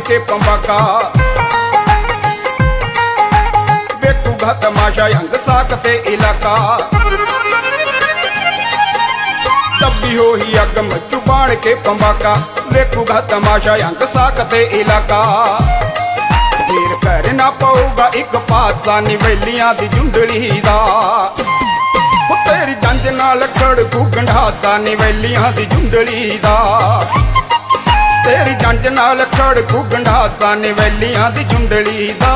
के पंबाका वेखूगा तमाशा अंग साकते इलाका तब्बी हो ही अग मचू बाण के पंबाका वेखूगा तमाशा अंग साकते इलाका फिर करना पऊगा एक पासा निवेलियां दी झुंडली दा तेरी जंज नाल खड़कू गंढासा निवेलियां दी झुंडली दा तेरी जंज नाल खड़कू गंढासा निवेलियां दी झुंडली दा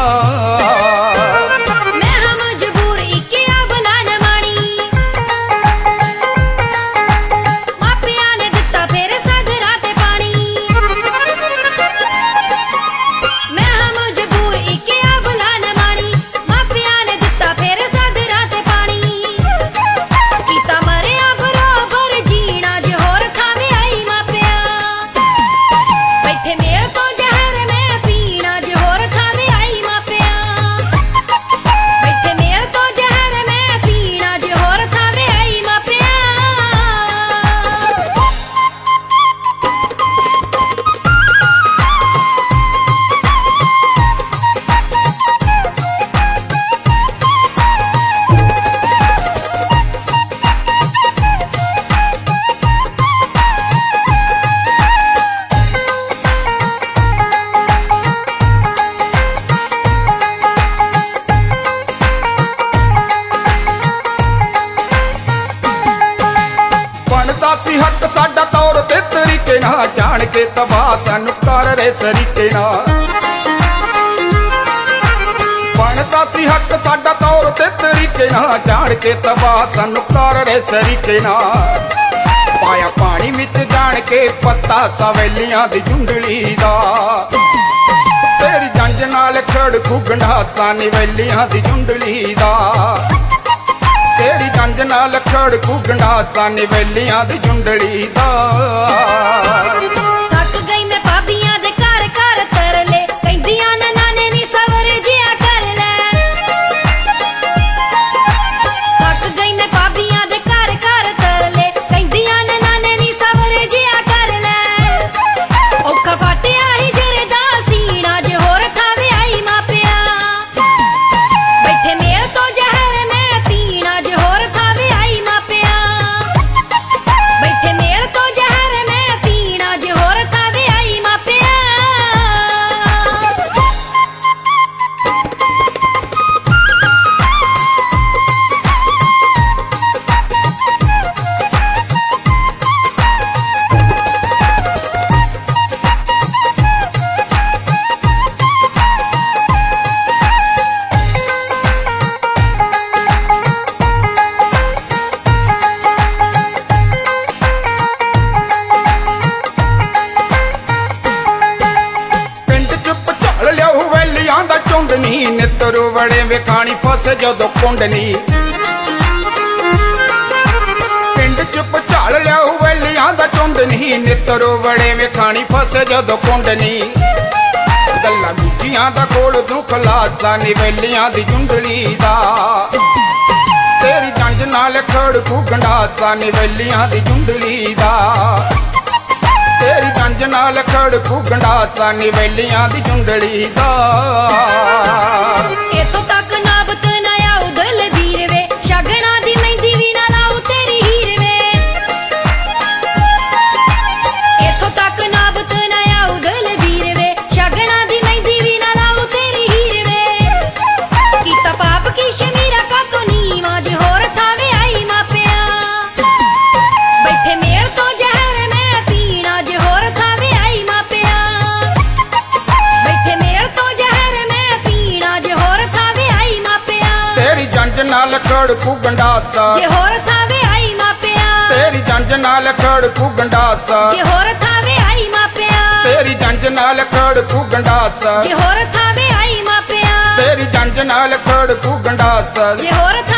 सी हक साडा तौर ते तरीके ना जान के तबाह सानू कर रे सरीके ना बनता सी हक साडा तौर ते तरीके ना जान के तबाह सानू कर रे सरीके ना पाया पानी विच जान के पत्ता सवेलियां दी झुंडली दा तेरी जंज नाल खड़कू गंढासा निवेलियां दी झुंडली दा तेरी जंज नाल खड़कू गंढासा निवेलियां दी झुंडली दा थक गई मैं भाबियां दे घर घर तरले कहंदियां ना नाने नी सवर जिया कर ले थक गई मैं भाबियां दे घर घर तरले कहंदियां ना नाने नी सवर जिया कर ले औखा फाटिया ही जरदा सीना जे होर थावे आई मापिया बैठे मेल तो जहर मैं पीना जे होर थावे आई मापिया बैठे मेल तो जहर मैं पीना जे होर थावे आई मापिया चुंडनी नितरू बड़े वेखानी फस जदों कुंडनी पिंड च भचाल लियाऊ वेलियां दा चुंडनी नितरू बड़े वेखानी फस जदों कुंडनी गल्लां दूजियां दा कोल दुख लासा निवेलियां दी झुंडली दा तेरी जंज नाल खड़कू गंढासा निवेलियां दी झुंडली दा तेरी जंज नाल खड़कू गंढासा निवेलियां दी झुंडली दा इथों तक नाबत ना आऊ दिल वीर वे शगना दी मेहंदी भी ना लाऊ तेरी हीर वे इथों तक नाबत ना आऊ दिल वीर वे शगना दी मेहंदी भी ना लाऊ तेरी हीर वे कीता पाप की शमीरा का तो नीवा जे होर थावे आई मापिया बैठे मेल तो जहर मैं पीना जे होर थावे आई मापिया बैठे मेल तो जहर मैं पीना जे होर थावे आई मापिया तेरी जंज नाल खड़कू गंढासा जे होर थावे आई मापिया तेरी जंज नाल खड़कू गंढासा जे होर थावे आई मापिया तेरी जंज नाल खड़कू गंढासा जे होर थावे आई मापिया तेरी जंज नाल खड़कू गंढासा जे होर